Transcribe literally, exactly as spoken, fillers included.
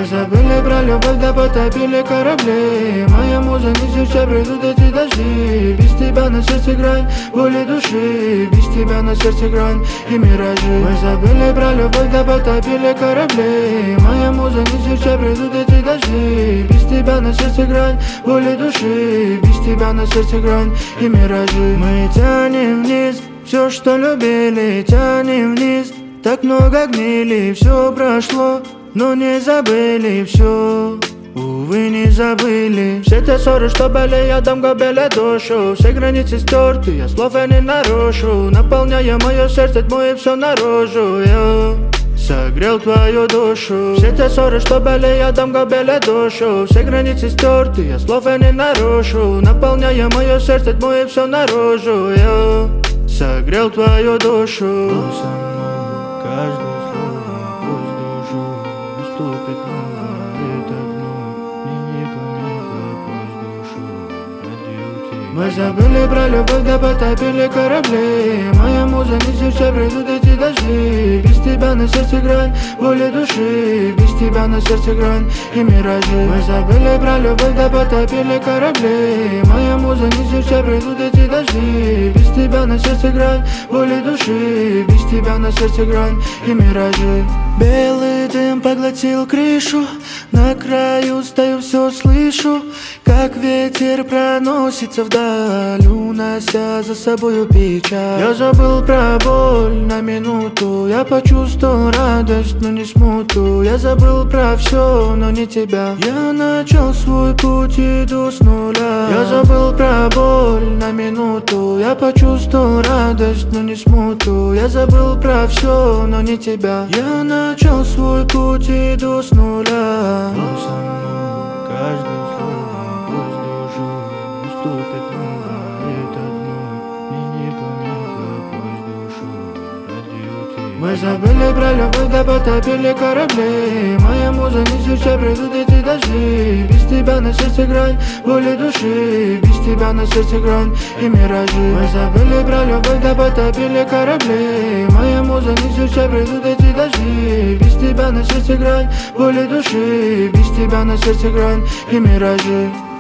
Мы забыли про любовь, да потопили корабли. Моя муза не сейчас придут эти дожди. Без тебя на сердце грань боли души, без тебя на сердце грань и миражи. Мы забыли про любовь, да потопили корабли. Моя муза не сейчас придут эти дожди. Без тебя на сердце грань боли души, без тебя на сердце грань и миражи. Мы тянем вниз все, что любили, тянем вниз. Так много гнили, все прошло, но не забыли все. Увы, не забыли все те ссоры, что были, я дам губили душу. Все границы стерты, я слов я не нарушу. Наполняя мое сердце тьмой и все наружу. Я согрел твою душу. Все те ссоры, что были, я дам губили душу. Все границы стерты, я слов я не нарушу. Наполняя мое сердце тьмой и все наружу. Я согрел твою душу. Каждое слово пусть душу уступит новое, это вновь мне не помеха, пусть душу ради тебя. Мы забыли про любовь, да потопили корабли. Моя муза не сейчас придут эти дожди. Без тебя на сердце грань боли души, без тебя на сердце грань и миражи. Мы забыли про любовь, да потопили корабли. Моя муза не сейчас придут эти дожди. Без тебя на сердце грань боли души, без тебя на сердце грань и миражи. Белый дым поглотил крышу, на краю стою, все слышу, как ветер проносится вдаль, унося за собою печаль. Я забыл про боль на минуту, я почувствовал радость, но не смуту. Я забыл про все, но не тебя. Я начал свой путь, иду с нуля. Я забыл про боль на минуту, я почувствовал радость, но не смуту. Я забыл про все, но не тебя. Я начал свой путь, иду с нуля. Но со мной каждое слово пусть душу уступит новое, это вновь мне не помеха, пусть душу ради тебя. Мы забыли про любовь, да потопили корабли. Моя муза не сейчас придут эти дожди. Без тебя на сердце грань боли души, без тебя на сердце грань и миражи. Мы забыли про любовь, да потопили корабли. Моя муза не сейчас придут эти дожди. Без тебя на сердце грань боли души, без тебя на сердце грань и миражи.